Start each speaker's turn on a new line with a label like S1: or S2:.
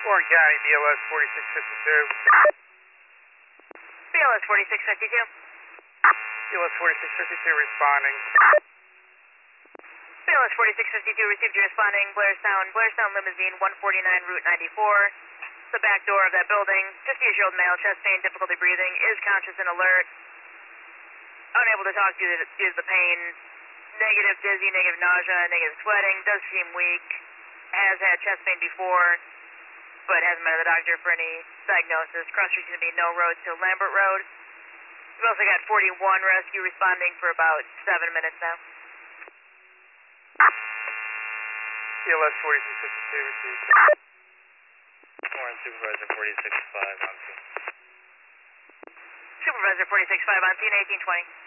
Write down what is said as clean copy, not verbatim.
S1: Warren County, BLS 4652.
S2: BLS 4652.
S1: BLS 4652 responding.
S2: BLS 4652 received you responding. Blairstown Limousine 149 Route 94. The back door of that building. 50-year-old male, chest pain, difficulty breathing, is conscious and alert. Unable to talk due to the pain. Negative dizzy, negative nausea, negative sweating. Does seem weak. Has had chest pain before, but hasn't met the doctor for any diagnosis. Cross street's going to be No Road to Lambert Road. We've also got 41 rescue responding for about 7 minutes now.
S1: BLS 4652 received.
S3: Warren Supervisor 465 on scene.
S2: Supervisor 465 on scene, 1820.